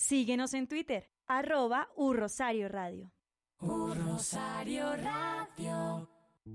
Síguenos en Twitter, @urrosarioradio. Rosario Radio.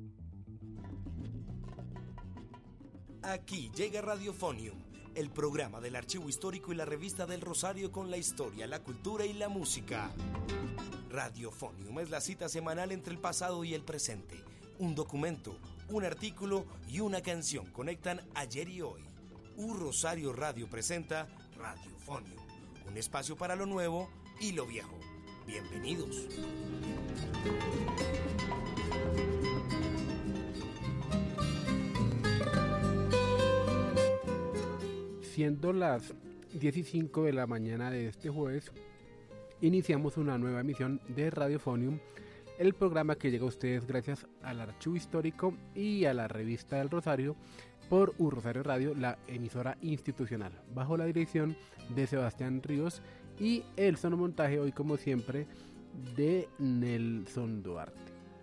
Aquí llega Radiofonium, el programa del Archivo Histórico y la revista del Rosario con la historia, la cultura y la música. Radiofonium es la cita semanal entre el pasado y el presente. Un documento, un artículo y una canción conectan ayer y hoy. Rosario Radio presenta Radiofonium, un espacio para lo nuevo y lo viejo. Bienvenidos. Siendo las 10:05 de la mañana de este jueves, iniciamos una nueva emisión de Radiofonium, el programa que llega a ustedes gracias al Archivo Histórico y a la revista del Rosario por Rosario Radio, la emisora institucional, bajo la dirección de Sebastián Ríos y el sonomontaje hoy como siempre de Nelson Duarte.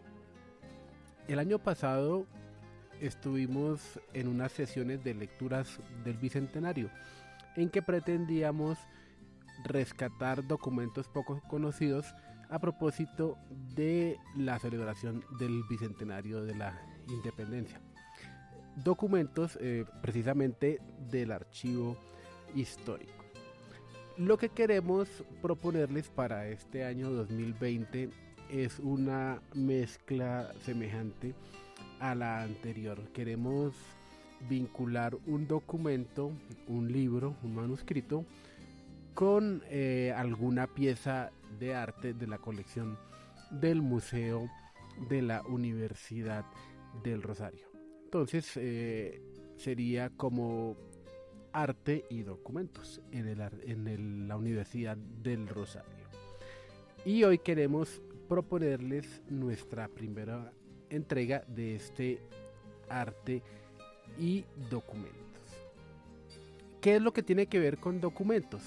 El año pasado estuvimos en unas sesiones de lecturas del Bicentenario en que pretendíamos rescatar documentos poco conocidos a propósito de la celebración del Bicentenario de la Independencia. Documentos precisamente del Archivo Histórico. Lo que queremos proponerles para este año 2020 es una mezcla semejante a la anterior. Queremos vincular un documento, un libro, un manuscrito con alguna pieza de arte de la colección del Museo de la Universidad del Rosario. Entonces sería como arte y documentos en la Universidad del Rosario. Y hoy queremos proponerles nuestra primera entrega de este arte y documentos. ¿Qué es lo que tiene que ver con documentos?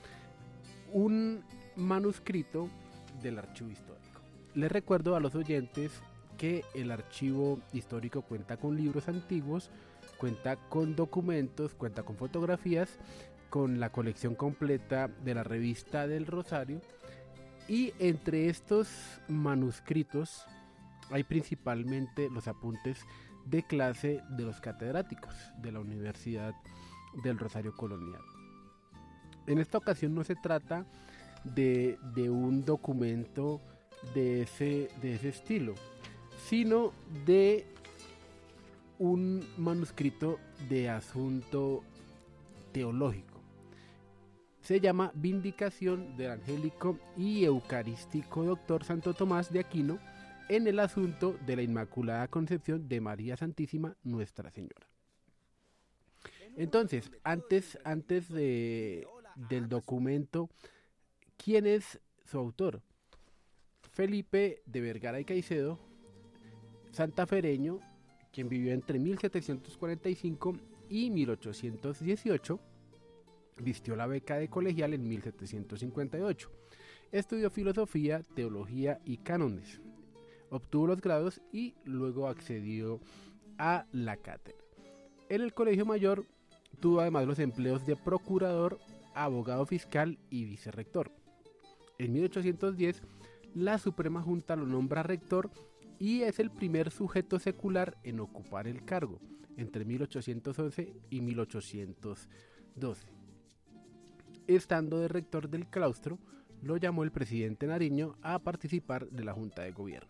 Un manuscrito del Archivo Histórico. Les recuerdo a los oyentes que el Archivo Histórico cuenta con libros antiguos, cuenta con documentos, cuenta con fotografías, con la colección completa de la revista del Rosario, y entre estos manuscritos hay principalmente los apuntes de clase de los catedráticos de la Universidad del Rosario Colonial. En esta ocasión no se trata de un documento de ese estilo, sino de un manuscrito de asunto teológico. Se llama Vindicación del Angélico y Eucarístico Doctor Santo Tomás de Aquino en el asunto de la Inmaculada Concepción de María Santísima Nuestra Señora. Entonces, antes del documento, ¿quién es su autor? Felipe de Vergara y Caicedo, santafereño, quien vivió entre 1745 y 1818, vistió la beca de colegial en 1758, estudió filosofía, teología y cánones, obtuvo los grados y luego accedió a la cátedra. En el Colegio Mayor tuvo además los empleos de procurador, abogado fiscal y vicerrector. En 1810 la Suprema Junta lo nombra rector y es el primer sujeto secular en ocupar el cargo entre 1811 y 1812. Estando de rector del claustro, lo llamó el presidente Nariño a participar de la Junta de Gobierno.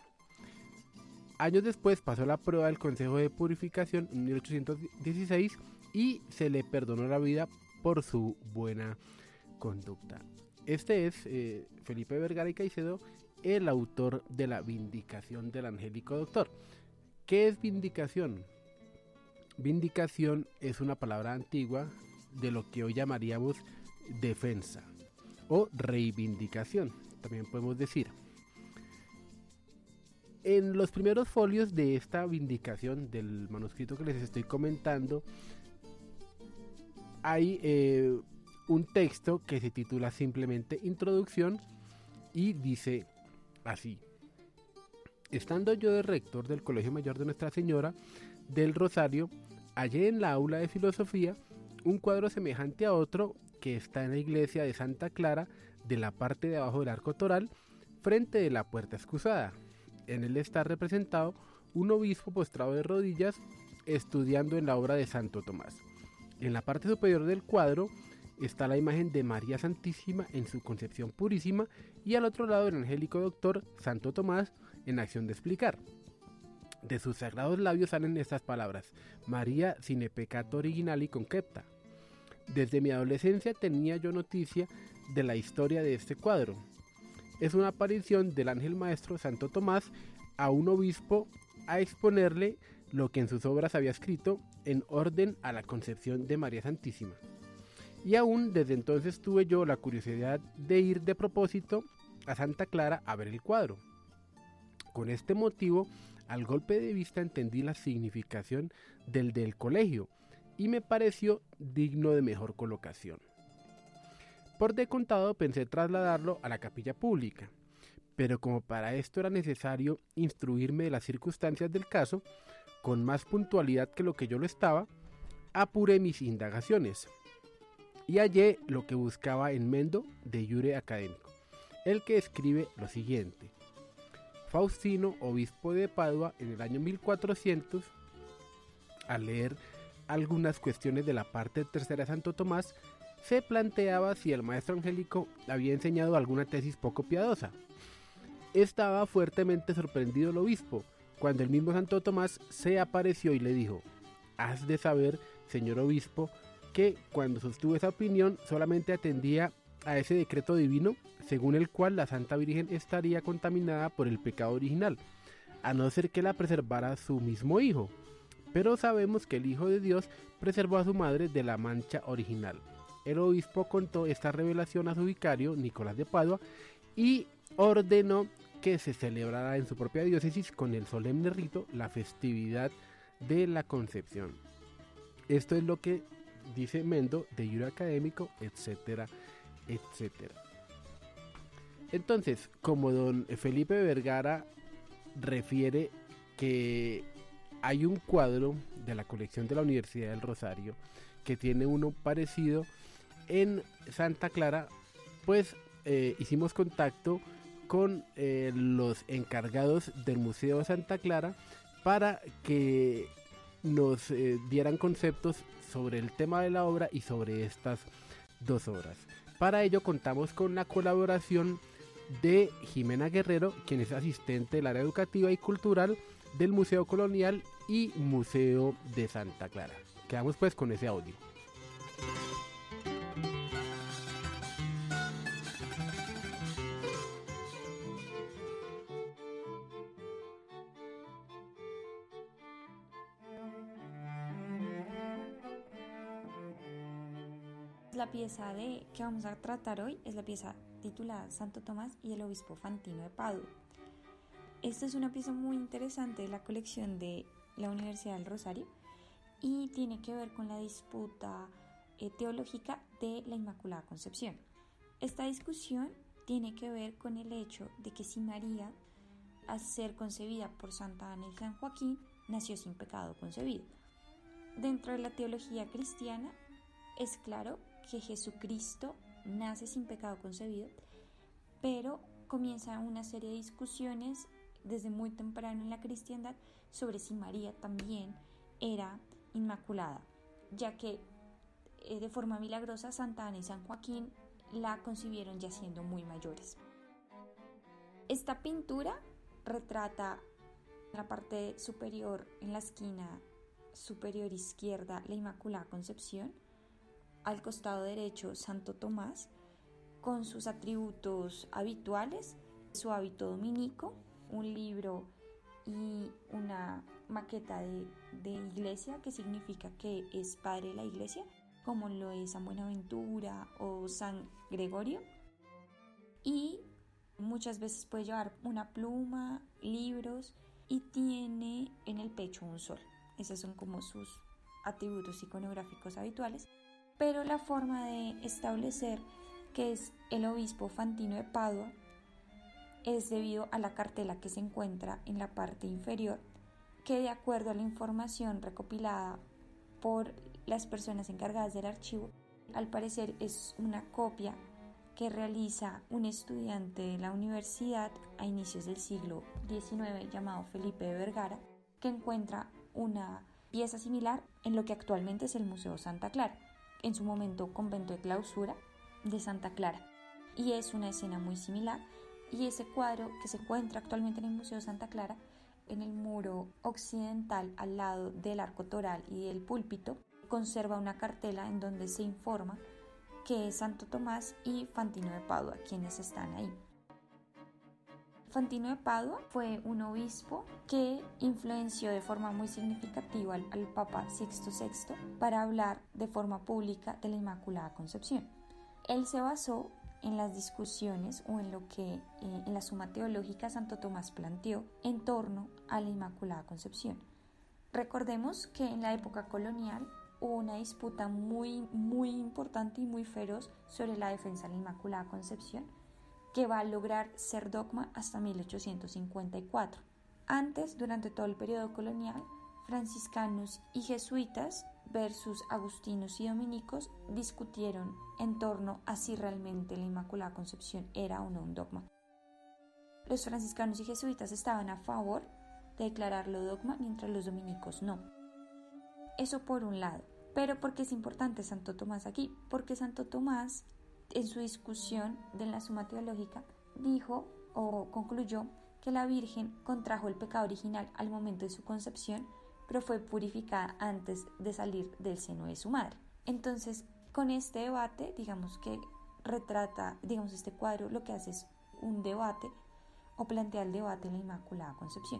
Años después pasó la prueba del Consejo de Purificación en 1816 y se le perdonó la vida por su buena conducta. Este es Felipe Vergara y Caicedo, el autor de la Vindicación del Angélico Doctor. ¿Qué es vindicación? Vindicación es una palabra antigua de lo que hoy llamaríamos defensa o reivindicación, también podemos decir. En los primeros folios de esta vindicación del manuscrito que les estoy comentando, hay un texto que se titula simplemente Introducción y dice así: estando yo de rector del Colegio Mayor de Nuestra Señora del Rosario, hallé en la aula de filosofía un cuadro semejante a otro que está en la iglesia de Santa Clara, de la parte de abajo del arco toral, frente de la puerta excusada. En él está representado un obispo postrado de rodillas, estudiando en la obra de Santo Tomás. En la parte superior del cuadro está la imagen de María Santísima en su concepción purísima, y al otro lado el angélico doctor Santo Tomás en acción de explicar. De sus sagrados labios salen estas palabras: María sine peccato originali concepta. Desde mi adolescencia tenía yo noticia de la historia de este cuadro. Es una aparición del ángel maestro Santo Tomás a un obispo a exponerle lo que en sus obras había escrito en orden a la concepción de María Santísima. Y aún desde entonces tuve yo la curiosidad de ir de propósito a Santa Clara a ver el cuadro. Con este motivo, al golpe de vista entendí la significación del colegio y me pareció digno de mejor colocación. Por de contado pensé trasladarlo a la capilla pública, pero como para esto era necesario instruirme de las circunstancias del caso, con más puntualidad que lo que yo lo estaba, apuré mis indagaciones y hallé lo que buscaba en Mendo de Iure Academico, el que escribe lo siguiente: Faustino, obispo de Padua, en el año 1400, al leer algunas cuestiones de la parte tercera de Santo Tomás, se planteaba si el maestro angélico había enseñado alguna tesis poco piadosa. Estaba fuertemente sorprendido el obispo cuando el mismo Santo Tomás se apareció y le dijo: has de saber, señor obispo, que cuando sostuve esa opinión solamente atendía a ese decreto divino según el cual la Santa Virgen estaría contaminada por el pecado original, a no ser que la preservara su mismo hijo. Pero sabemos que el Hijo de Dios preservó a su madre de la mancha original. El obispo contó esta revelación a su vicario, Nicolás de Padua, y ordenó que se celebrara en su propia diócesis con el solemne rito la festividad de la Concepción. Esto es lo que dice Mendo de Iure Academico, etcétera, etcétera. Entonces, como don Felipe Vergara refiere que hay un cuadro de la colección de la Universidad del Rosario que tiene uno parecido en Santa Clara, pues hicimos contacto con los encargados del Museo de Santa Clara para que nos dieran conceptos sobre el tema de la obra y sobre estas dos obras. Para ello contamos con la colaboración de Jimena Guerrero, quien es asistente del área educativa y cultural del Museo Colonial y Museo de Santa Clara. Quedamos pues con ese audio. La pieza que vamos a tratar hoy es la pieza titulada Santo Tomás y el obispo Fantino de Padua. Esta es una pieza muy interesante de la colección de la Universidad del Rosario y tiene que ver con la disputa teológica de la Inmaculada Concepción. Esta discusión tiene que ver con el hecho de que si María, al ser concebida por Santa Ana y San Joaquín, nació sin pecado concebido. Dentro de la teología cristiana es claro que Jesucristo nace sin pecado concebido, pero comienza una serie de discusiones desde muy temprano en la cristiandad sobre si María también era inmaculada, ya que de forma milagrosa Santa Ana y San Joaquín la concibieron ya siendo muy mayores. Esta pintura retrata en la parte superior, en la esquina superior izquierda, la Inmaculada Concepción, al costado derecho Santo Tomás con sus atributos habituales, su hábito dominico, un libro y una maqueta de iglesia, que significa que es padre de la iglesia, como lo es San Buenaventura o San Gregorio, y muchas veces puede llevar una pluma, libros, y tiene en el pecho un sol. Esos son como sus atributos iconográficos habituales. Pero la forma de establecer que es el obispo Fantino de Padua es debido a la cartela que se encuentra en la parte inferior, que de acuerdo a la información recopilada por las personas encargadas del archivo, Al parecer es una copia que realiza un estudiante de la universidad a inicios del siglo XIX llamado Felipe de Vergara, que encuentra una pieza similar en lo que actualmente es el Museo Santa Clara, en su momento convento de clausura de Santa Clara. Y es una escena muy similar, y ese cuadro que se encuentra actualmente en el Museo Santa Clara, en el muro occidental al lado del arco toral y del púlpito, conserva una cartela en donde se informa que es Santo Tomás y Fantino de Padua quienes están ahí. Fantino de Padua fue un obispo que influenció de forma muy significativa al Papa Sixto VI para hablar de forma pública de la Inmaculada Concepción. Él se basó en las discusiones o en lo que en la Suma Teológica Santo Tomás planteó en torno a la Inmaculada Concepción. Recordemos que en la época colonial hubo una disputa muy importante y muy feroz sobre la defensa de la Inmaculada Concepción, que va a lograr ser dogma hasta 1854. Antes, durante todo el periodo colonial, franciscanos y jesuitas versus agustinos y dominicos discutieron en torno a si realmente la Inmaculada Concepción era o no un dogma. Los franciscanos y jesuitas estaban a favor de declararlo dogma, mientras los dominicos no. Eso por un lado. Pero ¿por qué es importante Santo Tomás aquí? Porque Santo Tomás, en su discusión de la Suma Teológica, dijo o concluyó que la Virgen contrajo el pecado original al momento de su concepción, pero fue purificada antes de salir del seno de su madre. Entonces, con este debate, digamos que retrata, este cuadro lo que hace es un debate o plantea el debate en la Inmaculada Concepción.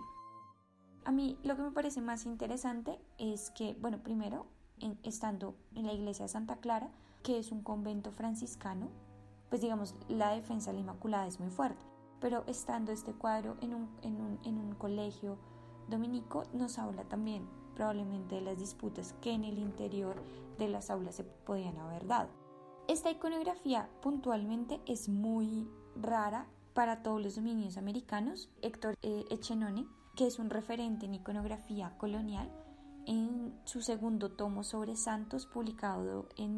A mí lo que me parece más interesante es que, primero, estando en la iglesia de Santa Clara, que es un convento franciscano, pues la defensa de la Inmaculada es muy fuerte, pero estando este cuadro en un colegio dominico, nos habla también probablemente de las disputas que en el interior de las aulas se podían haber dado. Esta iconografía puntualmente es muy rara para todos los dominios americanos. Héctor Echenone, que es un referente en iconografía colonial, en su segundo tomo sobre santos, publicado en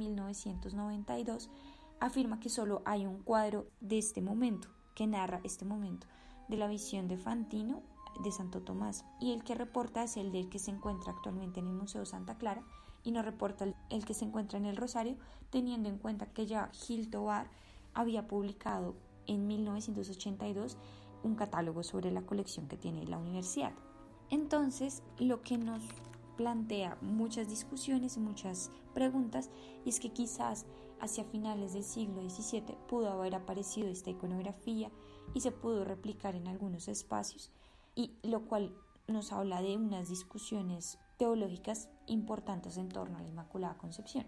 1992, afirma que solo hay un cuadro de este momento, que narra este momento de la visión de Fantino de Santo Tomás, y el que reporta es el del que se encuentra actualmente en el Museo Santa Clara, y no reporta el que se encuentra en el Rosario, teniendo en cuenta que ya Gil Tobar había publicado en 1982 un catálogo sobre la colección que tiene la universidad. Entonces, lo que nos plantea muchas discusiones y muchas preguntas, y es que quizás hacia finales del siglo XVII pudo haber aparecido esta iconografía y se pudo replicar en algunos espacios, y lo cual nos habla de unas discusiones teológicas importantes en torno a la Inmaculada Concepción.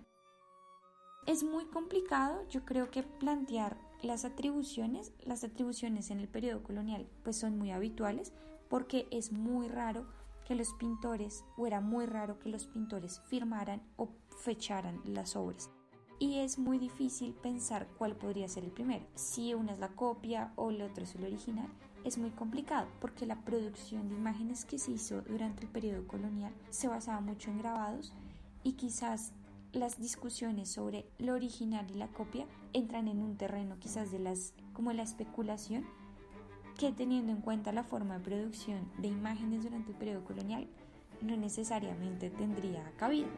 Es muy complicado, yo creo, que plantear las atribuciones en el periodo colonial pues son muy habituales, porque es muy raro que los pintores, o era muy raro que los pintores firmaran o fecharan las obras. Y es muy difícil pensar cuál podría ser el primero. Si una es la copia o el otro es el original, es muy complicado, porque la producción de imágenes que se hizo durante el periodo colonial se basaba mucho en grabados, y quizás las discusiones sobre lo original y la copia entran en un terreno quizás como la especulación, que teniendo en cuenta la forma de producción de imágenes durante el periodo colonial no necesariamente tendría cabida.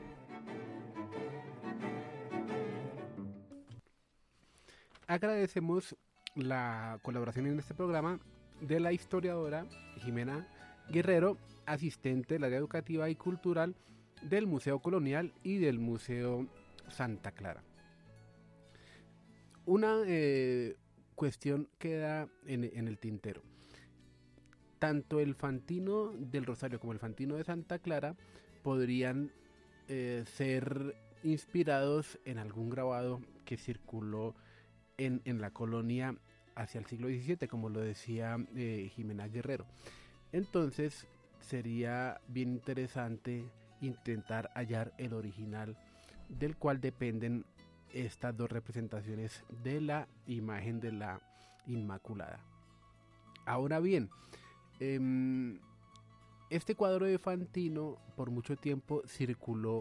Agradecemos la colaboración en este programa de la historiadora Jimena Guerrero, asistente del área educativa y cultural del Museo Colonial y del Museo Santa Clara. Una cuestión queda en el tintero. Tanto el Fantino del Rosario como el Fantino de Santa Clara podrían ser inspirados en algún grabado que circuló en la colonia hacia el siglo XVII, como lo decía Jimena Guerrero. Entonces sería bien interesante intentar hallar el original del cual dependen estas dos representaciones de la imagen de la Inmaculada. Ahora bien, este cuadro de Fantino por mucho tiempo circuló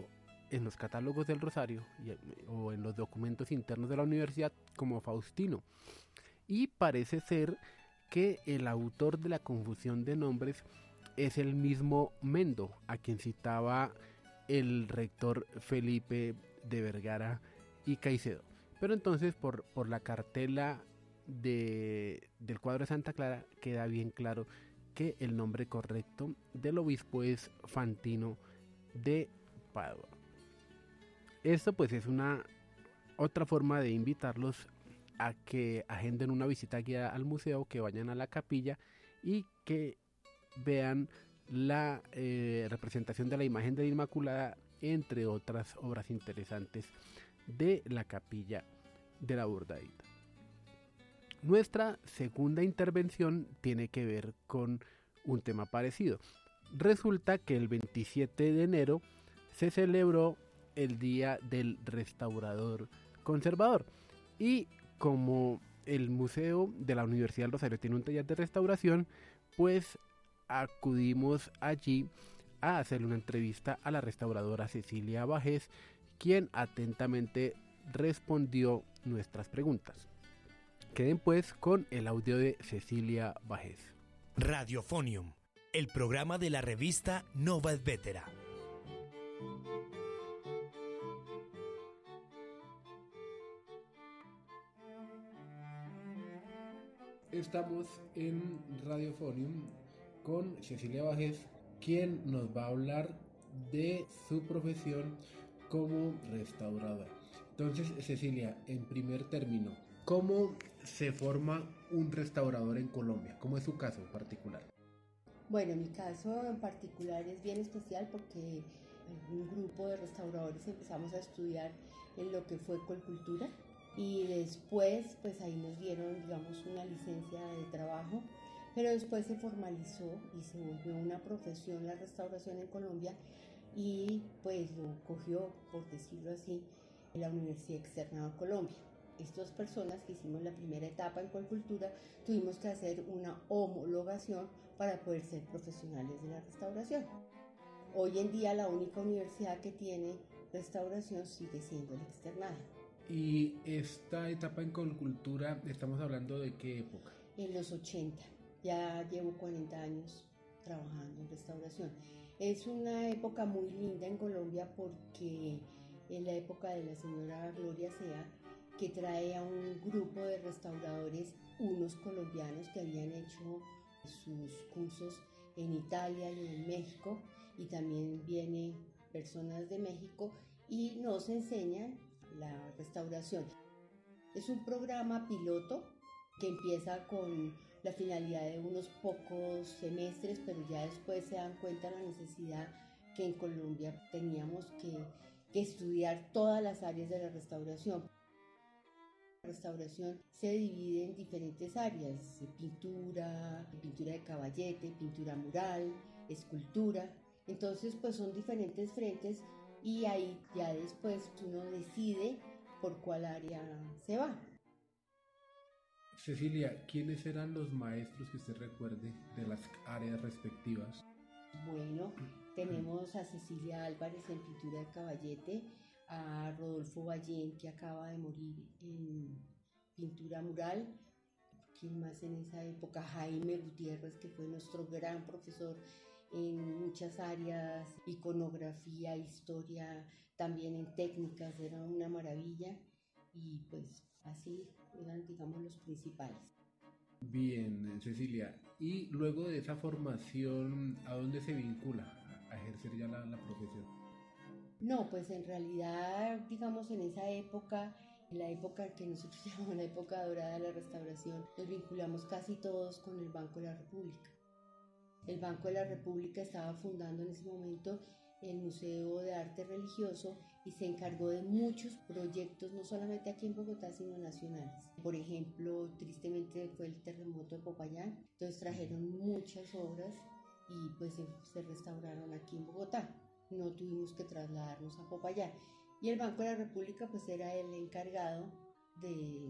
en los catálogos del Rosario o en los documentos internos de la universidad como Faustino. Y parece ser que el autor de la confusión de nombres es el mismo Mendo, a quien citaba el rector Felipe de Vergara y Caicedo. Pero entonces por la cartela del cuadro de Santa Clara queda bien claro que el nombre correcto del obispo es Fantino de Padua. Esto pues es una otra forma de invitarlos a que agenden una visita guiada al museo, que vayan a la capilla y que vean la representación de la imagen de la Inmaculada, entre otras obras interesantes de la capilla de la Bordadita. Nuestra segunda intervención tiene que ver con un tema parecido. Resulta que el 27 de enero se celebró el Día del Restaurador Conservador, y como el Museo de la Universidad del Rosario tiene un taller de restauración, pues acudimos allí a hacerle una entrevista a la restauradora Cecilia Bajés, quien atentamente respondió nuestras preguntas. Queden pues con el audio de Cecilia Bajés. Radiofonium, el programa de la revista Nova et Vetera. Estamos en Radiofonium con Cecilia Bajés, quien nos va a hablar de su profesión como restauradora. Entonces, Cecilia, en primer término, ¿cómo se forma un restaurador en Colombia? ¿Cómo es su caso en particular? Bueno, mi caso en particular es bien especial porque un grupo de restauradores empezamos a estudiar en lo que fue Colcultura, y después pues ahí nos dieron, digamos, una licencia de trabajo, pero después se formalizó y se volvió una profesión la restauración en Colombia, y pues lo cogió, por decirlo así, la Universidad Externado de Colombia. Estas personas que hicimos la primera etapa en Colcultura tuvimos que hacer una homologación para poder ser profesionales de la restauración. Hoy en día la única universidad que tiene restauración sigue siendo el Externado. Y esta etapa en Colcultura, ¿estamos hablando de qué época? En los 80, ya llevo 40 años trabajando en restauración. Es una época muy linda en Colombia porque en la época de la señora Gloria Sea, que trae a un grupo de restauradores, unos colombianos que habían hecho sus cursos en Italia y en México, y también vienen personas de México y nos enseñan la restauración. Es un programa piloto que empieza con la finalidad de unos pocos semestres, pero ya después se dan cuenta de la necesidad que en Colombia teníamos que estudiar todas las áreas de la restauración. La restauración se divide en diferentes áreas: pintura de caballete, pintura mural, escultura. Entonces pues son diferentes frentes, y ahí ya después uno decide por cuál área se va. Cecilia, ¿quiénes eran los maestros que usted recuerde de las áreas respectivas? Bueno, tenemos a Cecilia Álvarez en pintura de caballete, a Rodolfo Ballén, que acaba de morir, en pintura mural. ¿Quién más en esa época? Jaime Gutiérrez, que fue nuestro gran profesor en muchas áreas, iconografía, historia, también en técnicas, era una maravilla, y pues así eran, digamos, los principales. Bien, Cecilia, y luego de esa formación, ¿a dónde se vincula a ejercer ya la profesión? No, pues en realidad, digamos, en esa época, en la época que nosotros llamamos la época dorada de la restauración, nos vinculamos casi todos con el Banco de la República. El Banco de la República estaba fundando en ese momento el Museo de Arte Religioso y se encargó de muchos proyectos, no solamente aquí en Bogotá, sino nacionales. Por ejemplo, tristemente fue el terremoto de Popayán, entonces trajeron muchas obras y pues se restauraron aquí en Bogotá. No tuvimos que trasladarnos a Popayán. Y el Banco de la República pues era el encargado de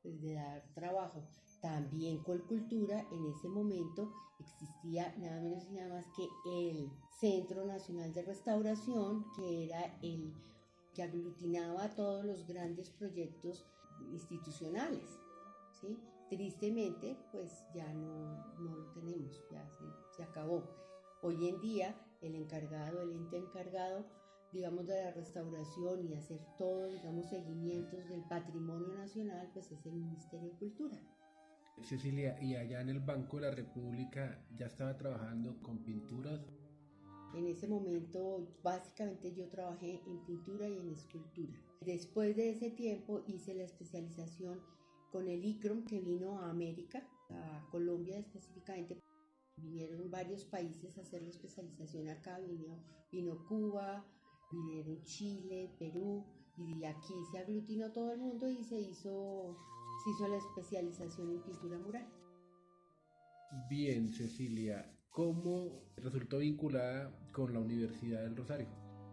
pues, de dar trabajo. También Colcultura, en ese momento existía nada menos y nada más que el Centro Nacional de Restauración, que era el que aglutinaba a todos los grandes proyectos institucionales, ¿sí? Tristemente, pues ya no lo tenemos, ya se acabó. Hoy en día, el ente encargado, digamos, de la restauración y hacer todo, digamos, seguimientos del patrimonio nacional, pues es el Ministerio de Cultura. Cecilia, ¿y allá en el Banco de la República ya estaba trabajando con pinturas? En ese momento, básicamente yo trabajé en pintura y en escultura. Después de ese tiempo hice la especialización con el ICROM, que vino a América, a Colombia específicamente. Vinieron varios países a hacer la especialización acá, vino Cuba, vinieron Chile, Perú, y aquí se aglutinó todo el mundo y se hizo la especialización en pintura mural. Bien, Cecilia, ¿cómo resultó vinculada con la Universidad del Rosario?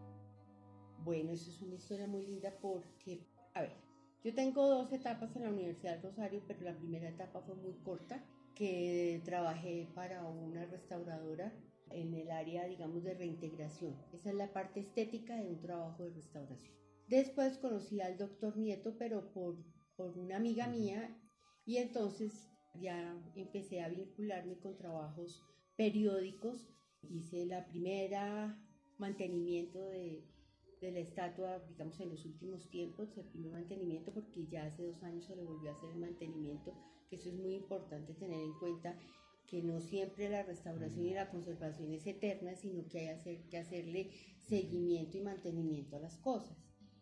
Bueno, eso es una historia muy linda porque, a ver, yo tengo 2 etapas en la Universidad del Rosario, pero la primera etapa fue muy corta, que trabajé para una restauradora en el área, digamos, de reintegración. Esa es la parte estética de un trabajo de restauración. Después conocí al doctor Nieto, pero por una amiga mía, y entonces ya empecé a vincularme con trabajos periódicos. Hice la primera mantenimiento de la estatua, digamos, en los últimos tiempos, el primer mantenimiento, porque ya hace 2 años se le volvió a hacer el mantenimiento, que eso es muy importante tener en cuenta, que no siempre la restauración y la conservación es eterna, sino que hay que hacerle seguimiento y mantenimiento a las cosas.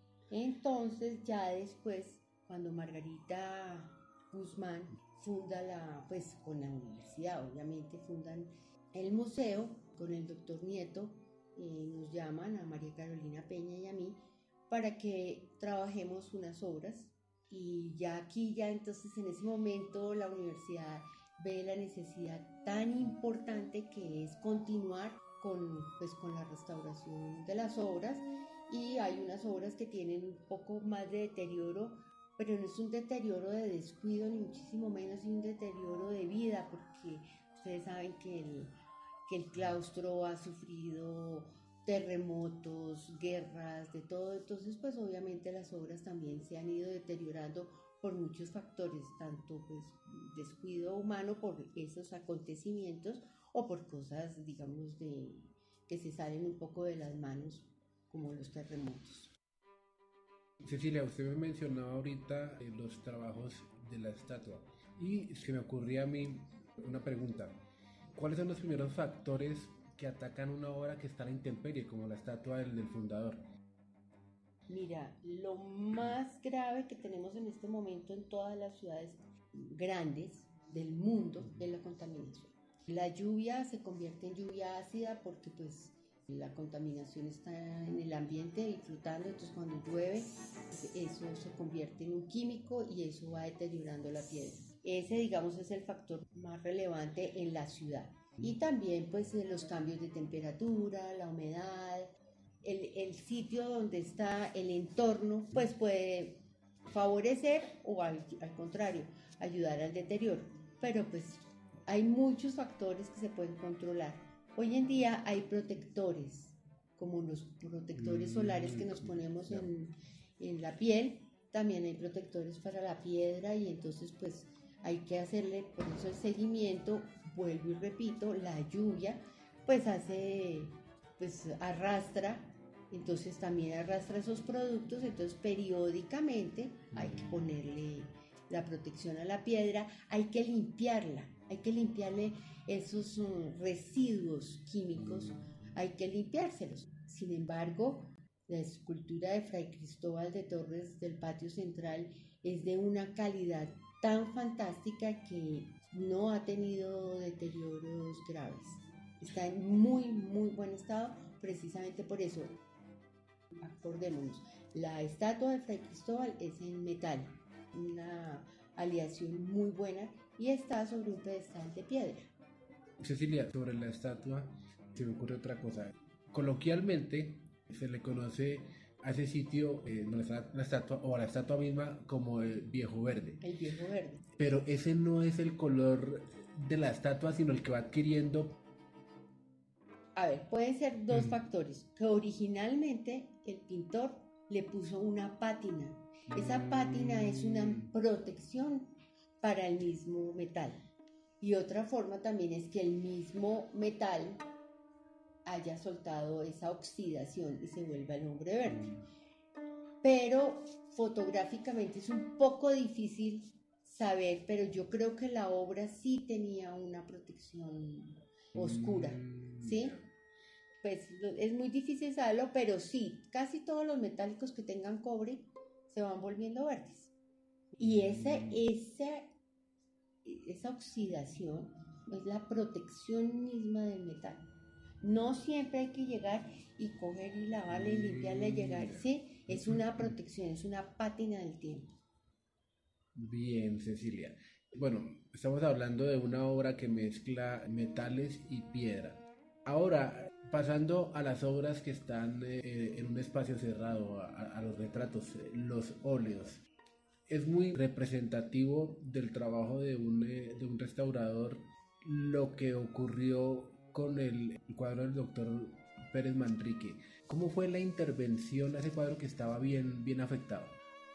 Entonces ya después, cuando Margarita Guzmán funda pues con la universidad, obviamente fundan el museo con el doctor Nieto, nos llaman a María Carolina Peña y a mí para que trabajemos unas obras, y ya entonces en ese momento la universidad ve la necesidad tan importante que es continuar con la restauración de las obras, y hay unas obras que tienen un poco más de deterioro, pero no es un deterioro de descuido ni muchísimo menos, es un deterioro de vida, porque ustedes saben que el claustro ha sufrido terremotos, guerras, de todo. Entonces pues obviamente las obras también se han ido deteriorando por muchos factores, tanto pues descuido humano por esos acontecimientos o por cosas, digamos, que se salen un poco de las manos, como los terremotos. Cecilia, usted me mencionaba ahorita los trabajos de la estatua, y se me ocurría a mí una pregunta. ¿Cuáles son los primeros factores que atacan una obra que está a la intemperie, como la estatua del fundador? Mira, lo más grave que tenemos en este momento en todas las ciudades grandes del mundo es la contaminación. La lluvia se convierte en lluvia ácida porque pues la contaminación está en el ambiente y flotando, entonces cuando llueve eso se convierte en un químico y eso va deteriorando la piedra. Ese, digamos, es el factor más relevante en la ciudad. Y también pues los cambios de temperatura, la humedad, el sitio donde está el entorno, pues puede favorecer o al contrario, ayudar al deterioro. Pero pues hay muchos factores que se pueden controlar. Hoy en día hay protectores, como los protectores solares que nos ponemos en la piel. También hay protectores para la piedra, y entonces pues hay que hacerle por eso el seguimiento. Vuelvo y repito, la lluvia pues arrastra, entonces también arrastra esos productos, entonces periódicamente hay que ponerle la protección a la piedra, hay que limpiarle esos residuos químicos, hay que limpiárselos. Sin embargo, la escultura de Fray Cristóbal de Torres del patio central es de una calidad tan fantástica que no ha tenido deterioros graves. Está en muy, muy buen estado, precisamente por eso. Acordémonos, la estatua de Fray Cristóbal es en metal, una aleación muy buena, y está sobre un pedestal de piedra. Cecilia, sobre la estatua se me ocurre otra cosa. Coloquialmente se le conoce a ese sitio donde está la estatua, o a la estatua misma, como el Viejo Verde. El Viejo Verde. Pero ese no es el color de la estatua, sino el que va adquiriendo. A ver, pueden ser dos factores. Que originalmente el pintor le puso una pátina. Esa pátina es una protección para el mismo metal. Y otra forma también es que el mismo metal haya soltado esa oxidación y se vuelva el hombre verde. Pero fotográficamente es un poco difícil saber, pero yo creo que la obra sí tenía una protección oscura, ¿sí? Pues es muy difícil saberlo, pero sí, casi todos los metálicos que tengan cobre se van volviendo verdes. Y esa oxidación es la protección misma del metal. No siempre hay que llegar y coger y lavarle y limpiarle y llegar, ¿sí? Es una protección, es una pátina del tiempo. Bien, Cecilia. Bueno, estamos hablando de una obra que mezcla metales y piedra. Ahora, pasando a las obras que están en un espacio cerrado, a los retratos, los óleos. Es muy representativo del trabajo de un restaurador lo que ocurrió con el cuadro del doctor Pérez Manrique. ¿Cómo fue la intervención a ese cuadro que estaba bien afectado?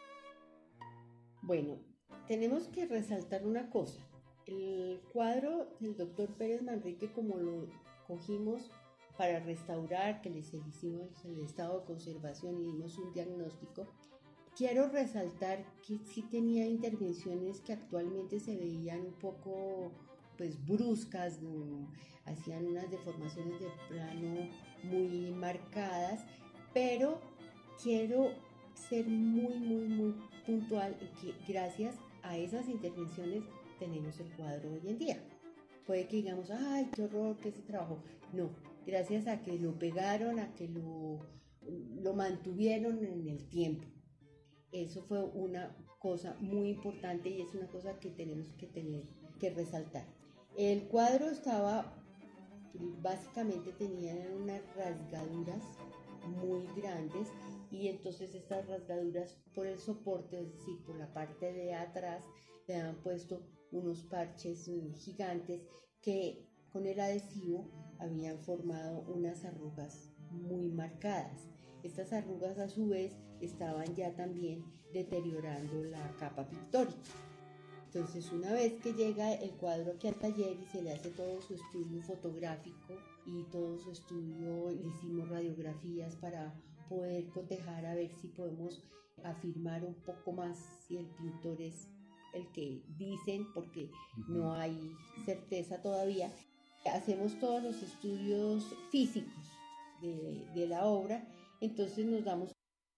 Bueno, tenemos que resaltar una cosa. El cuadro del doctor Pérez Manrique, como lo cogimos para restaurar, que les hicimos el estado de conservación y dimos un diagnóstico, quiero resaltar que sí tenía intervenciones que actualmente se veían un poco pues bruscas, ¿no? Hacían unas deformaciones de plano muy marcadas, pero quiero ser muy puntual en que gracias a esas intervenciones tenemos el cuadro hoy en día. Puede que digamos, ay, qué horror, que ese trabajo. No, gracias a que lo pegaron, a que lo mantuvieron en el tiempo. Eso fue una cosa muy importante y es una cosa que tenemos que resaltar. El cuadro básicamente tenía unas rasgaduras muy grandes y entonces estas rasgaduras por el soporte, es decir, por la parte de atrás, le han puesto unos parches gigantes que con el adhesivo habían formado unas arrugas muy marcadas. Estas arrugas a su vez estaban ya también deteriorando la capa pictórica. Entonces, una vez que llega el cuadro aquí al taller y se le hace todo su estudio fotográfico y todo su estudio, le hicimos radiografías para poder cotejar a ver si podemos afirmar un poco más si el pintor es el que dicen, porque no hay certeza todavía. Hacemos todos los estudios físicos de la obra, entonces nos damos.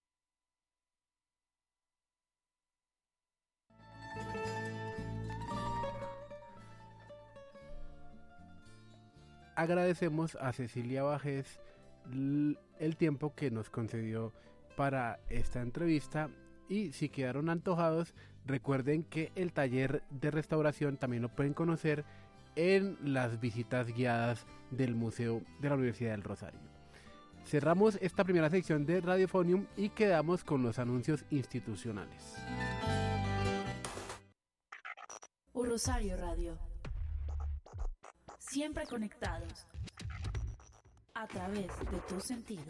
Agradecemos a Cecilia Báez el tiempo que nos concedió para esta entrevista, y si quedaron antojados, recuerden que el taller de restauración también lo pueden conocer en las visitas guiadas del Museo de la Universidad del Rosario. Cerramos esta primera sección de Radiofonium y quedamos con los anuncios institucionales. Rosario Radio. Siempre conectados a través de tus sentidos.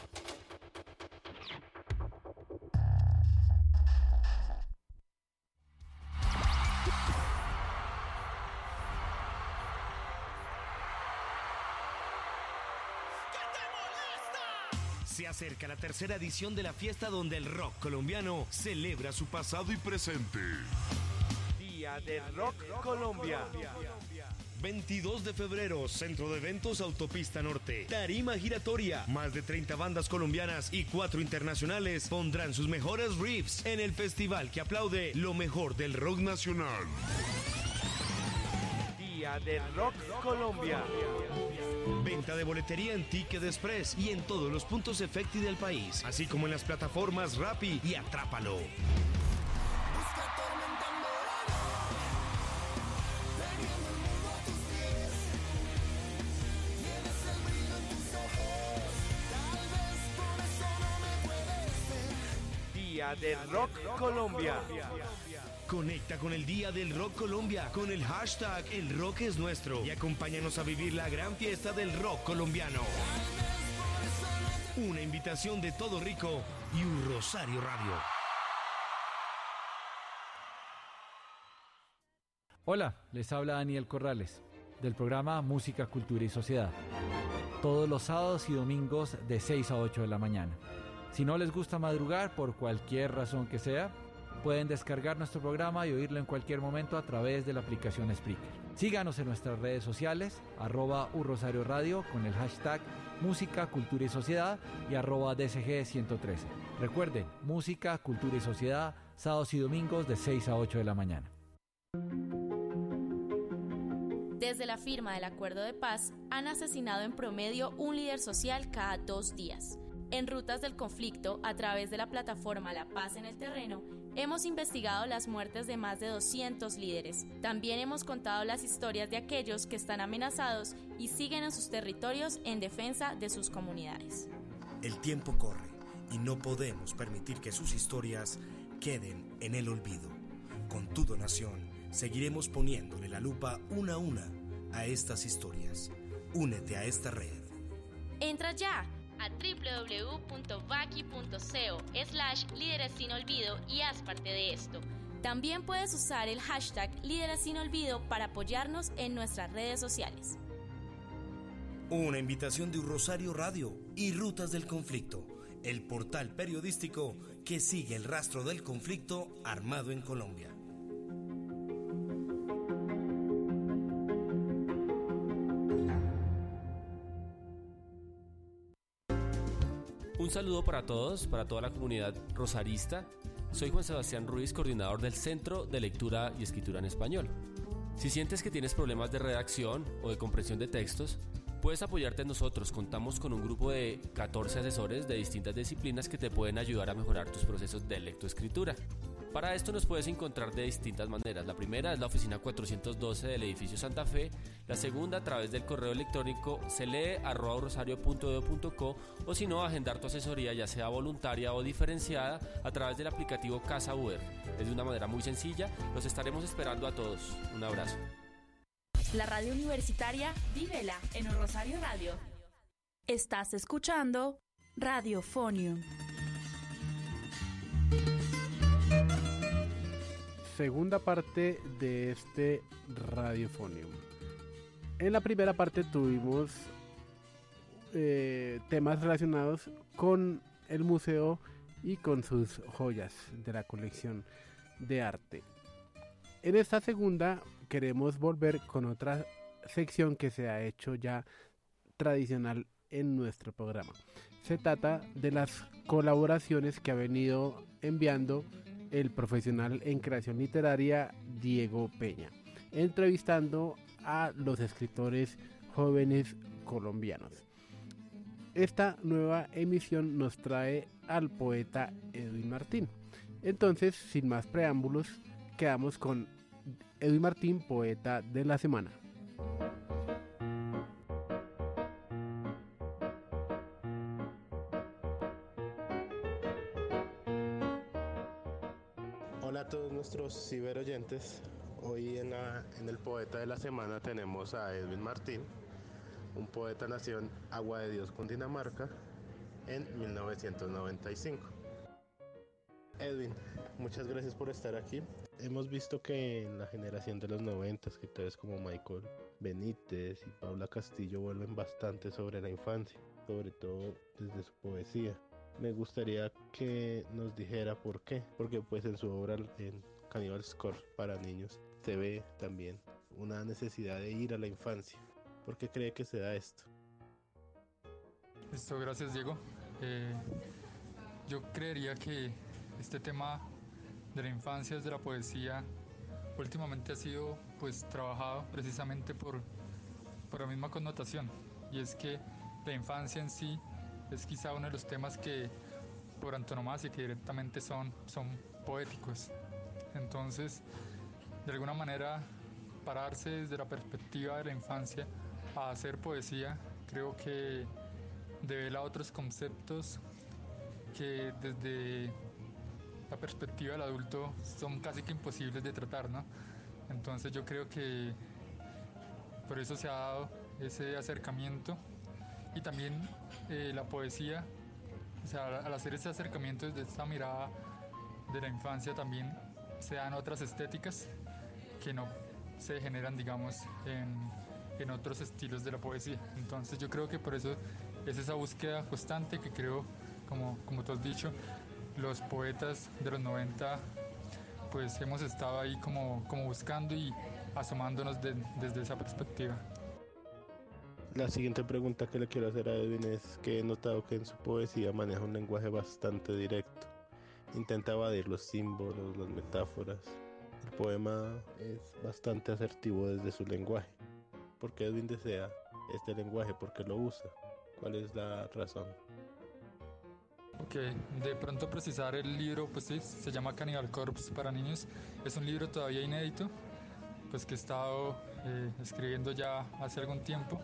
Se acerca la tercera edición de la fiesta donde el rock colombiano celebra su pasado y presente. Día del Rock Colombia. 22 de febrero, Centro de Eventos Autopista Norte. Tarima giratoria. Más de 30 bandas colombianas y 4 internacionales pondrán sus mejores riffs en el festival que aplaude lo mejor del rock nacional. Día del Rock Colombia. Venta de boletería en Ticket Express y en todos los puntos Efecti del país, así como en las plataformas Rappi y Atrápalo. Día del Rock Colombia. Conecta con el Día del Rock Colombia con el hashtag El Rock es Nuestro y acompáñanos a vivir la gran fiesta del rock colombiano. Una invitación de Todo Rico y un Rosario Radio. Hola, les habla Daniel Corrales, del programa Música, Cultura y Sociedad. Todos los sábados y domingos de 6 a 8 de la mañana. Si no les gusta madrugar por cualquier razón que sea, pueden descargar nuestro programa y oírlo en cualquier momento a través de la aplicación Spreaker. Síganos en nuestras redes sociales, @urrosario radio con el hashtag Música, Cultura y Sociedad y @DCG113. Recuerden, Música, Cultura y Sociedad, sábados y domingos de 6 a 8 de la mañana. Desde la firma del Acuerdo de Paz, han asesinado en promedio un líder social cada 2 días. En Rutas del Conflicto, a través de la plataforma La Paz en el Terreno, hemos investigado las muertes de más de 200 líderes. También hemos contado las historias de aquellos que están amenazados y siguen en sus territorios en defensa de sus comunidades. El tiempo corre y no podemos permitir que sus historias queden en el olvido. Con tu donación, seguiremos poniéndole la lupa una a una a estas historias. Únete a esta red. Entra ya a www.vaki.co/líderes sin olvido y haz parte de esto. También puedes usar el hashtag Líderes sin olvido para apoyarnos en nuestras redes sociales. Una invitación de un Rosario Radio y Rutas del Conflicto, el portal periodístico que sigue el rastro del conflicto armado en Colombia. Un saludo para todos, para toda la comunidad rosarista. Soy Juan Sebastián Ruiz, coordinador del Centro de Lectura y Escritura en Español. Si sientes que tienes problemas de redacción o de comprensión de textos, puedes apoyarte en nosotros. Contamos con un grupo de 14 asesores de distintas disciplinas que te pueden ayudar a mejorar tus procesos de lectoescritura. Para esto nos puedes encontrar de distintas maneras. La primera es la oficina 412 del edificio Santa Fe. La segunda a través del correo electrónico celee@rosario.edu.co o si no, agendar tu asesoría ya sea voluntaria o diferenciada a través del aplicativo Casa Uber. Es de una manera muy sencilla. Los estaremos esperando a todos. Un abrazo. La radio universitaria, vívela en Rosario Radio. Estás escuchando Radio Fonium. Segunda parte de este Radiofonium. En la primera parte tuvimos temas relacionados con el museo y con sus joyas de la colección de arte. En esta segunda queremos volver con otra sección que se ha hecho ya tradicional en nuestro programa. Se trata de las colaboraciones que ha venido enviando el profesional en creación literaria Diego Peña, entrevistando a los escritores jóvenes colombianos. Esta nueva emisión nos trae al poeta Edwin Martín. Entonces, sin más preámbulos, quedamos con Edwin Martín, poeta de la semana. Hola a todos nuestros ciberoyentes. Hoy en el Poeta de la Semana tenemos a Edwin Martín, un poeta nacido en Agua de Dios, Cundinamarca, en 1995. Edwin, muchas gracias por estar aquí. Hemos visto que en la generación de los 90, escritores como Michael Benítez y Paula Castillo vuelven bastante sobre la infancia, sobre todo desde su poesía. Me gustaría que nos dijera por qué, porque pues en su obra en Cannibal Score para niños se ve también una necesidad de ir a la infancia. ¿Por qué cree que se da esto? Listo, gracias Diego. Yo creería que este tema de la infancia desde la poesía últimamente ha sido pues trabajado precisamente por la misma connotación, y es que la infancia en sí es quizá uno de los temas que por antonomasia que directamente son poéticos. Entonces, de alguna manera, pararse desde la perspectiva de la infancia a hacer poesía, creo que devela otros conceptos que desde la perspectiva del adulto son casi que imposibles de tratar, ¿no? Entonces yo creo que por eso se ha dado ese acercamiento y también la poesía, o sea, al hacer ese acercamiento desde esta mirada de la infancia también se dan otras estéticas que no se generan, digamos, en otros estilos de la poesía. Entonces yo creo que por eso es esa búsqueda constante que creo, como tú has dicho, los poetas de los 90 pues hemos estado ahí como buscando y asomándonos desde esa perspectiva. La siguiente pregunta que le quiero hacer a Edwin es que he notado que en su poesía maneja un lenguaje bastante directo. Intenta evadir los símbolos, las metáforas. El poema es bastante asertivo desde su lenguaje. ¿Por qué Edwin desea este lenguaje? ¿Por qué lo usa? ¿Cuál es la razón? Ok, de pronto precisar el libro, pues sí, se llama Cannibal Corpse para niños. Es un libro todavía inédito, pues que he estado escribiendo ya hace algún tiempo.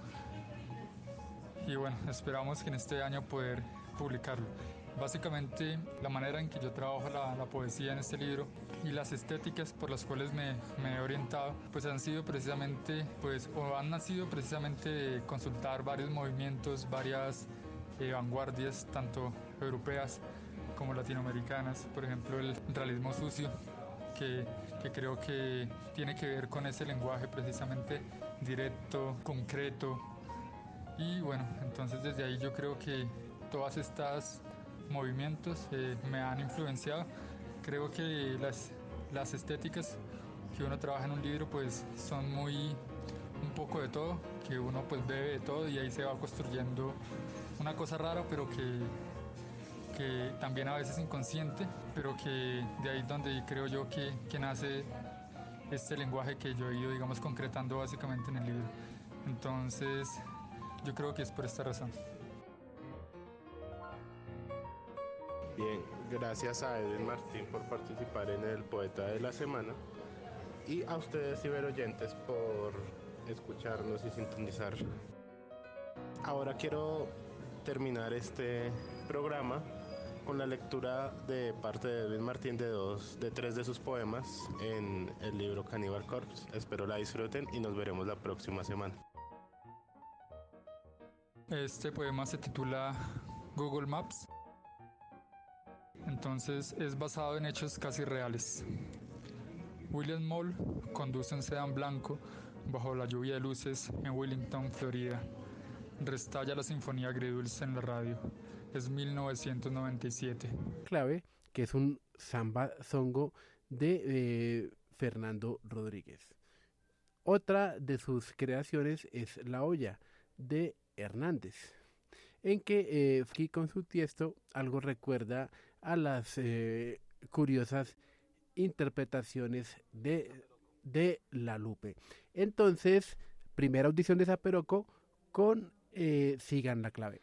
Y bueno, esperamos que en este año poder publicarlo. Básicamente la manera en que yo trabajo la poesía en este libro y las estéticas por las cuales me he orientado pues han sido precisamente han nacido precisamente de consultar varios movimientos, varias vanguardias tanto europeas como latinoamericanas, por ejemplo el realismo sucio que creo que tiene que ver con ese lenguaje precisamente directo, concreto. Y bueno, entonces desde ahí yo creo que todas estas movimientos me han influenciado. Creo que las estéticas que uno trabaja en un libro pues son un poco de todo, que uno pues bebe de todo y ahí se va construyendo una cosa rara, pero que también a veces inconsciente, pero que de ahí donde creo yo que nace este lenguaje que yo he ido, digamos, concretando básicamente en el libro. Entonces yo creo que es por esta razón. Bien, gracias a Edwin Martín por participar en el Poeta de la Semana y a ustedes ciberoyentes por escucharnos y sintonizar. Ahora quiero terminar este programa con la lectura de parte de Edwin Martín de 3 de sus poemas en el libro Cannibal Corpse. Espero la disfruten y nos veremos la próxima semana. Este poema se titula Google Maps. Entonces es basado en hechos casi reales. William Moll conduce un sedán blanco bajo la lluvia de luces en Wellington, Florida. Restalla la sinfonía agridulce en la radio. Es 1997. Clave, que es un samba zongo de Fernando Rodríguez. Otra de sus creaciones es La Olla, de Hernández, en que Friki con su tiesto algo recuerda a las curiosas interpretaciones de La Lupe. Entonces, primera audición de Zaperoco con Sigan la Clave.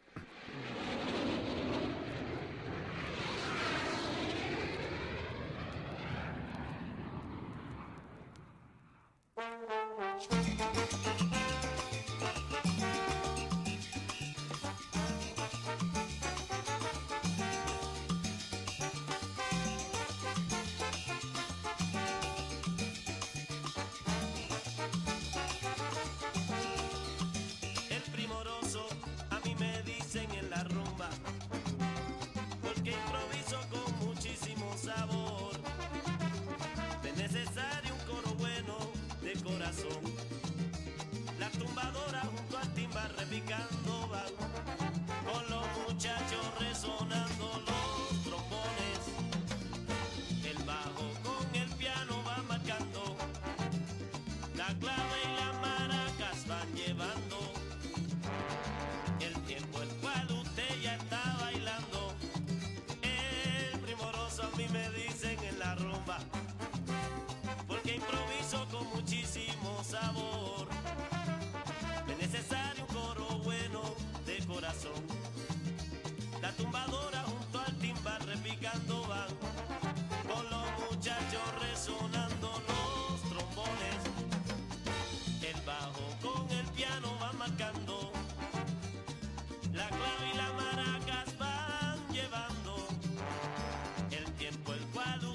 La tumbadora junto al timba repicando van, con los muchachos resonando los trombones. El bajo con el piano va marcando, la clave y las maracas van llevando el tiempo el cual usted ya está bailando. El primoroso a mí me dicen en la rumba, porque improviso con muchísimo sabor. Es necesario un coro bueno de corazón. La tumbadora junto al timbal repicando van, con los muchachos resonando los trombones. El bajo con el piano van marcando, la clave y las maracas van llevando el tiempo el cual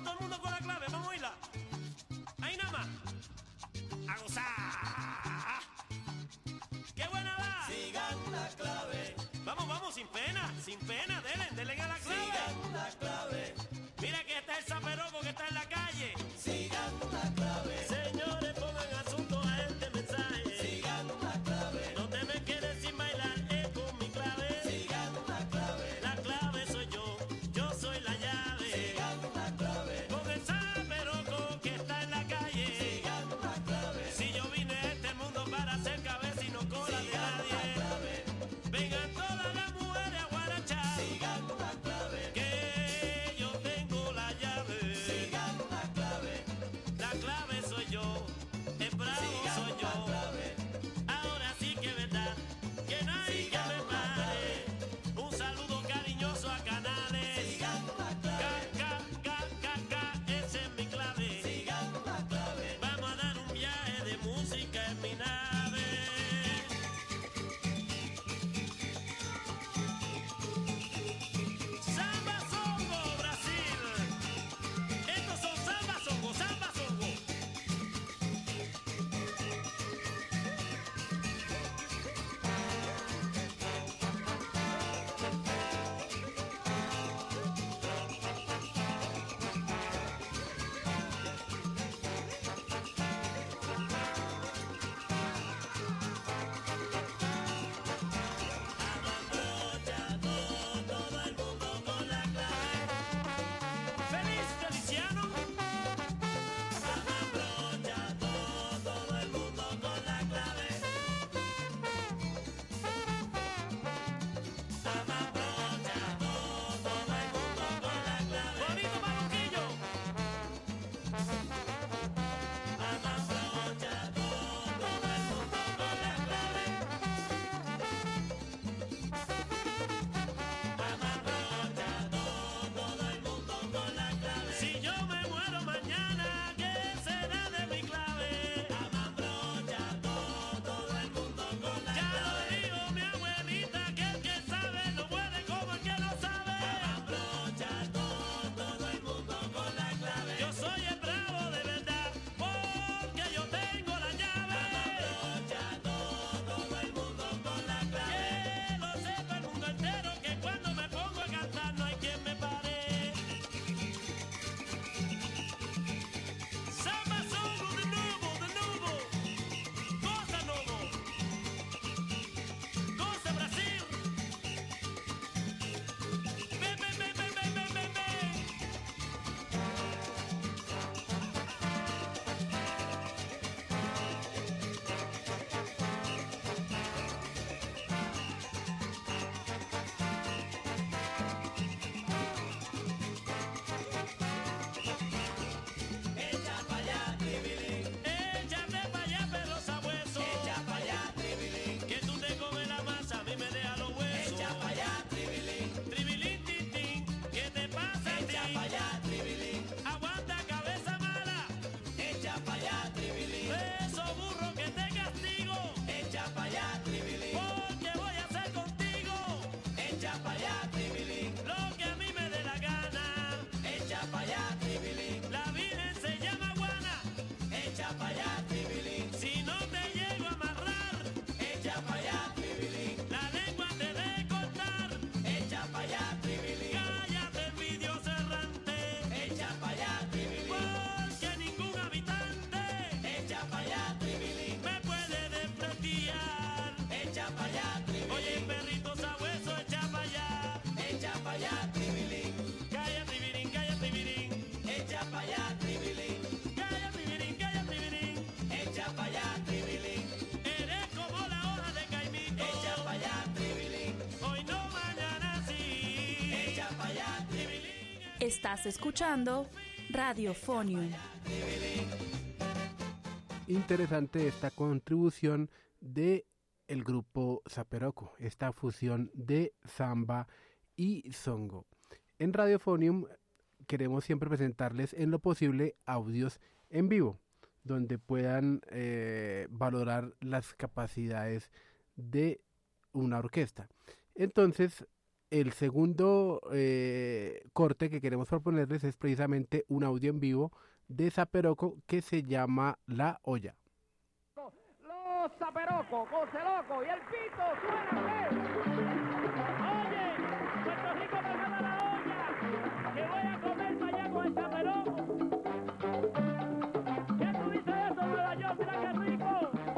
todo el mundo con la clave, vamos a oírla. Ahí nada más. A gozar. ¡Qué buena va! Sigan la clave. Vamos, vamos, sin pena, denle a la clave. Sigan la clave. Mira que está el zaperoco que está en la calle. Sigan la clave. Señores, pongan asunto a este mensaje. Sigan la clave. No te me quedes sin bailar, es con mi clave. Sigan la clave. La clave soy yo soy la llave. Sigan la clave. Con el zaperoco que está en la calle. Sigan la clave. Si yo vine a este mundo para ser cabeza y no cola de nadie. Vengan todas las mujeres a guarachar. Sigan la clave. Que yo tengo la llave. Sigan la clave. La clave soy yo. El bravo soy yo. Ahora sí que es verdad que no hay que me pare. Un saludo cariñoso a Canales. Sigan la clave. Esa es mi clave. Sigan la clave. Vamos a dar un viaje de música en mi nave. Samba Songo, Brasil. Estos son Samba Songo, Samba Songo. Todo el mundo con la clave. Feliz Feliciano. Abrochado, todo el mundo con la clave. Abrochado, todo el mundo con la clave. Bonito Marroquillo. Abrochado, todo el mundo con la clave. Abrochado, todo el mundo con la clave. Si yo me muero mañana, ¿qué será de mi clave? Abrochado, todo el mundo con la clave. Ya lo dijo mi abuelita, que el que sabe no muere como el que no sabe. Abrochado, todo el mundo con la clave. Yo soy el bravo de verdad, porque yo tengo la llave. Abrochado, todo el mundo con la clave. Que lo sepa el mundo entero, que cuando me pongo a cantar no hay quien me pare. Samba Songo de nuevo. Cosa novo. Cosa Brasil. Ven. Echa pa' allá, tribilín. Échate pa' allá, perro sabueso. Echa pa' allá, tribilín. Que tú te comes la masa, a mí me deja los huesos. Echa pa' allá, tribilín. Tribilín, tintín. ¿Qué te pasa a ti? Echa pa' allá, tribilín. Aguanta cabeza mala. Echa pa' allá, tribilín. Eso burro que te castigo. Echa pa' allá, tribilín. Porque voy a hacer contigo. Echa pa' allá, tribilín. Lo que a mí me dé la gana. Echa pa' allá, tribilín. La Virgen se llama Juana. Echa pa' allá, tribilín. Si no te llego a amarrar. Echa pa' allá, tribilín. La lengua te de cortar. Echa pa' allá, tribilín. Cállate, envidioso errante. Echa pa' allá, tribilín. Porque ningún habitante. Echa pa' allá, tribilín. Me puede desprestigiar. Echa pa' allá, tribilín. Oye, perrito sabueso, echa pa' allá. Echa pa' allá, tribilín. Calla, tribilín. Echa pa' allá, tribilín. Calla, tribilín. Echa pa' allá, tribilín. Eres como la hoja de caimito. Echa pa' allá, tribilín. Hoy no, mañana sí. Echa pa' allá, tribilín. Estás escuchando Radio Fonium. Interesante esta contribución de el grupo Zaperoco, esta fusión de samba y songo. En Radio Fonium queremos siempre presentarles en lo posible audios en vivo, donde puedan valorar las capacidades de una orquesta. Entonces, el segundo corte que queremos proponerles es precisamente un audio en vivo de Zaperoco que se llama La Olla. Los Zaperoco, José Loco y el Pito suena. Oye, Puerto Rico me gana la olla, que voy a comer para allá con el Zaperoco. ¿Qué tú dices de eso, Nueva York? Mira qué rico.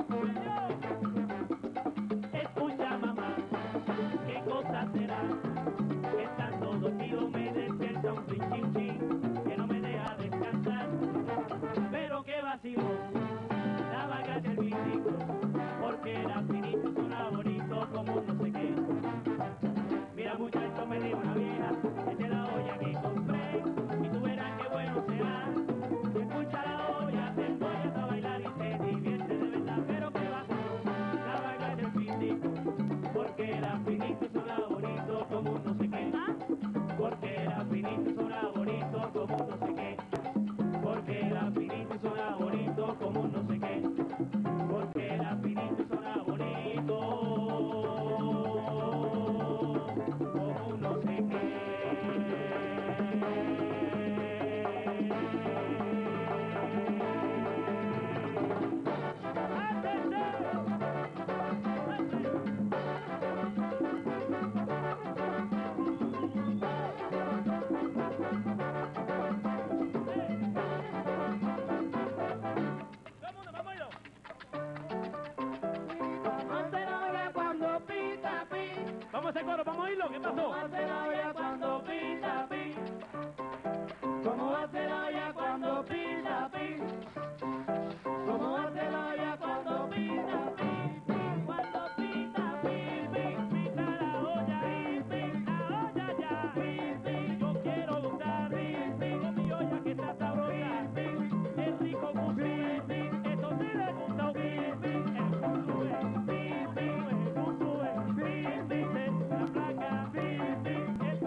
Escucha, mamá, qué cosa será, que estando dormido me despierta un chin, que no me deja descansar, pero qué vacío, daba gracias el bíblico, porque era finito, sonaba bonito como un no sé qué. Mira muchacho, me dijo una vieja, esta es la olla que compré, y tú verás qué bueno será. Escucha la olla, te embollas a bailar y te diviertes de verdad, pero qué vacío, daba gracias el bíblico, porque era finito y sonaba bonito como un no sé qué. Porque era finito y sonaba bonito como un no sé qué. Porque era finito y sonaba bonito como un no sé qué. Porque era finito y sonaba bonito como un no sé qué. Vamos a hacer coro, vamos a oírlo, ¿qué pasó? ¿Cómo hace la olla cuando pita, pi? ¿Cómo hace la olla cuando pita, pi? ¿Cómo hace la olla cuando pita, pi? Cuando pita, pi, pita la olla, la olla ya, yo quiero gustar, con mi olla que está sabrosa, es rico gusto, esto sí le gusta, el gusto es, la placa, el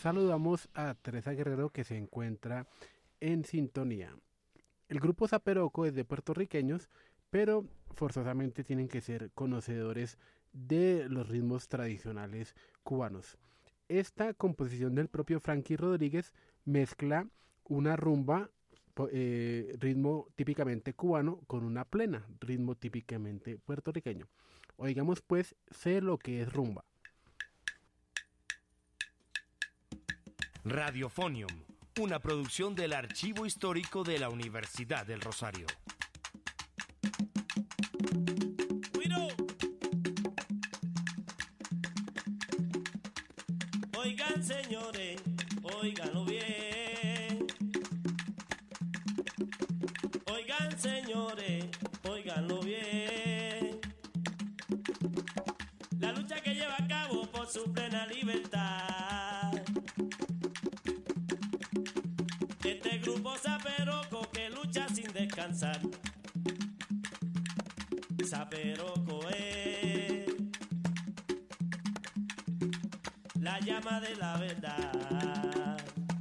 saludamos a Teresa Guerrero, que se encuentra en sintonía. El grupo Zaperoco es de puertorriqueños, pero forzosamente tienen que ser conocedores de los ritmos tradicionales cubanos. Esta composición del propio Frankie Rodríguez mezcla una rumba, ritmo típicamente cubano, con una plena, ritmo típicamente puertorriqueño. Oigamos pues, Sé lo que es rumba. Radiofonium, una producción del Archivo Histórico de la Universidad del Rosario. Oigan, señores, óiganlo bien. Oigan, señores, óiganlo bien. La lucha que lleva a cabo por su plena libertad. Este grupo Zaperoco que lucha sin descansar. Zaperoco es la llama de la verdad.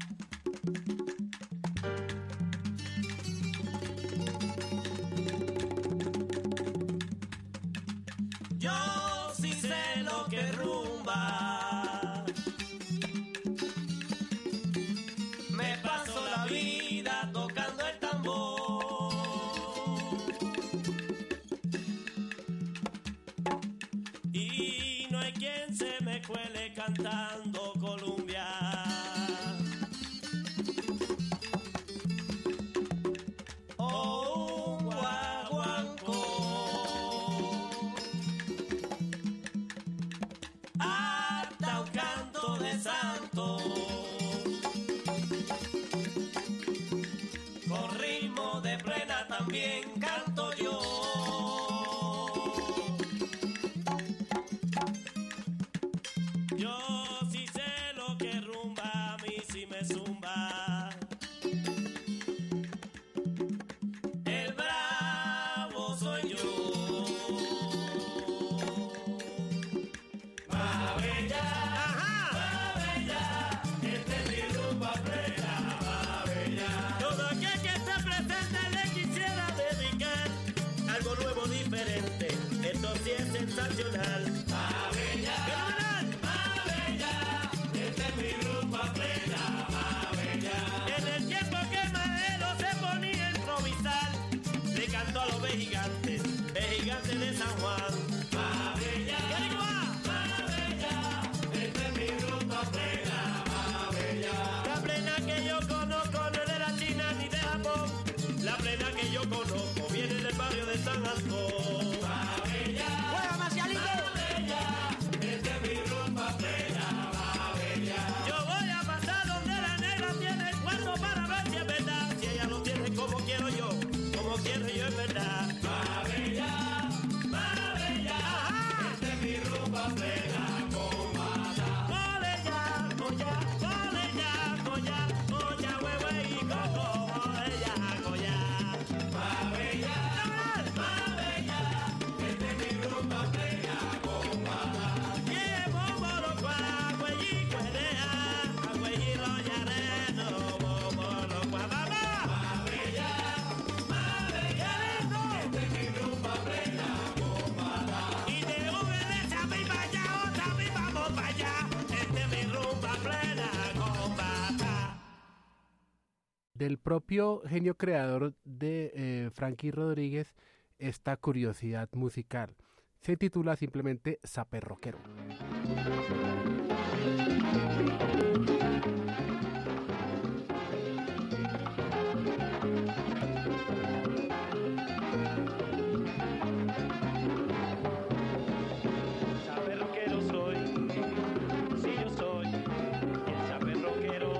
Yo sí sé lo que es rumba. Me paso la vida tocando el tambor. Y no hay quien se me cuele cantando Colombia. Oh, un guaguancó. Hasta un canto de santo. Con ritmo de plena también canto yo. Yo sí sé lo que rumba, a mí sí me zumba. El bravo soy yo. Más bella, más bella, esta es mi rumba plena, más bella. Todo aquel que está presente le quisiera dedicar algo nuevo, diferente. Esto sí es sensacional. Más bella. En el tiempo que el madero se ponía a improvisar, le cantó a los vejigantes de San Juan. Más bella, más bella, esta es mi rumba plena, más bella. La plena que yo conozco no es de la China ni de Japón. La plena que yo conozco viene del barrio de San Antón. Más bella, ¡juega, Marcialito! Más bella, esta es mi rumba plena, más bella. Yo voy a pasar donde la negra tiene el cuarto para ver si es verdad. Si ella lo tiene como quiero yo es verdad. Más bella, esta es mi rumba plena, comata. Ole ya, goya, huehue y coco, ole ya, goya. Más bella, esta es mi rumba plena, comata. Llevo borocua, hueyi, cuerea, hueyi, royareno, borocua, mamá. Más bella, esta es mi rumba plena, comata. Y de UNS a mí para allá, otra vez vamos para allá. Esta es mi rumba plena, comata. Del propio genio creador de Frankie Rodríguez, esta curiosidad musical. Se titula simplemente Zaperroquero. Zaperroquero soy, si yo soy el zaperroquero.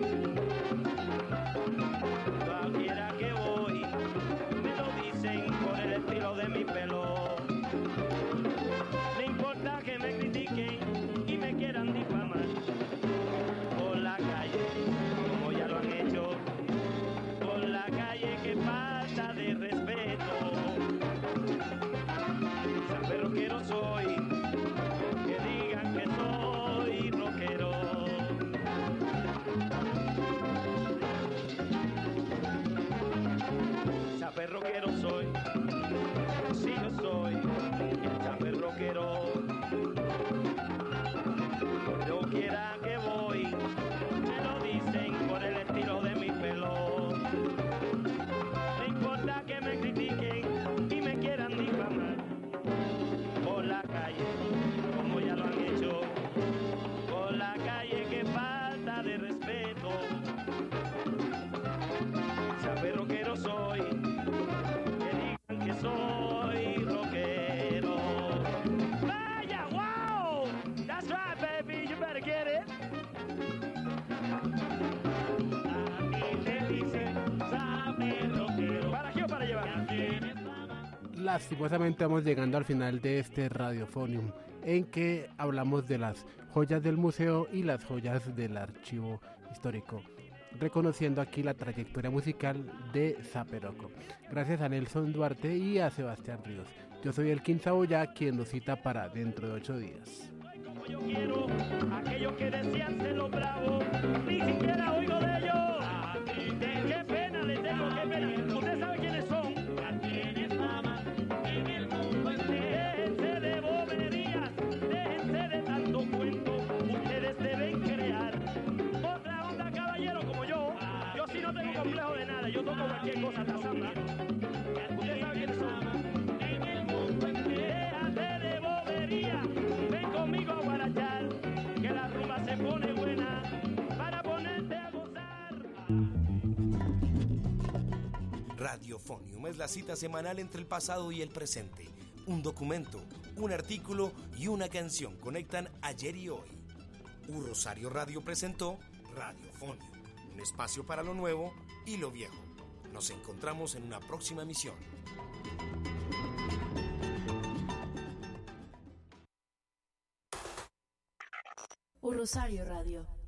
Cualquiera que voy, me lo dicen por el estilo de mi pelo. No importa que me critiquen y me lastimosamente vamos llegando al final de este Radiofonium, en que hablamos de las joyas del museo y las joyas del archivo histórico, reconociendo aquí la trayectoria musical de Zaperoco. Gracias a Nelson Duarte y a Sebastián Ríos. Yo soy Elkin Saboya, quien nos cita para dentro de 8 días. Yo quiero aquellos que decían ser los bravos, ni siquiera oigo de ellos. Qué pena les tengo, qué pena. Usted sabe quiénes son. Tienes fama en el mundo entero. Déjense de boberías, déjense de tanto cuento. Ustedes deben crear otra onda, caballero, como yo. Yo sí no tengo complejo de nada, yo toco cualquier cosa hasta samba. Usted sabe quiénes son. En el mundo entero. Déjate de boberías, ven conmigo a guarachar, que la rumba se pone buena para ponerte a gozar. Radiofonium es la cita semanal entre el pasado y el presente. Un documento, un artículo y una canción conectan ayer y hoy. Un Rosario Radio presentó Radiofonium, un espacio para lo nuevo y lo viejo. Nos encontramos en una próxima emisión. Un Rosario Radio.